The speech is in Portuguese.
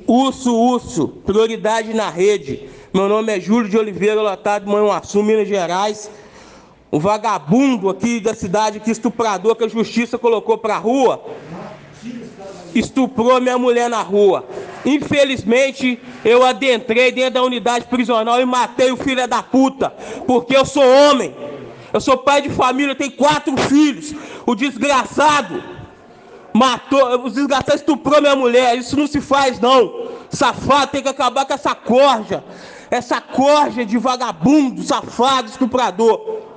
Urso, prioridade na rede. Meu nome é Júlio de Oliveira Lotado, Manhuaçu, Minas Gerais. Um vagabundo aqui da cidade, que estuprador, que a justiça colocou pra rua, estuprou minha mulher na rua. Infelizmente, eu adentrei dentro da unidade prisional e matei o filho da puta, porque eu sou homem. Eu sou pai de família, tenho 4 filhos. O desgraçado matou, o desgraçado estuprou minha mulher. Isso não se faz, não. Safado, tem que acabar com essa corja de vagabundo, safado, estuprador.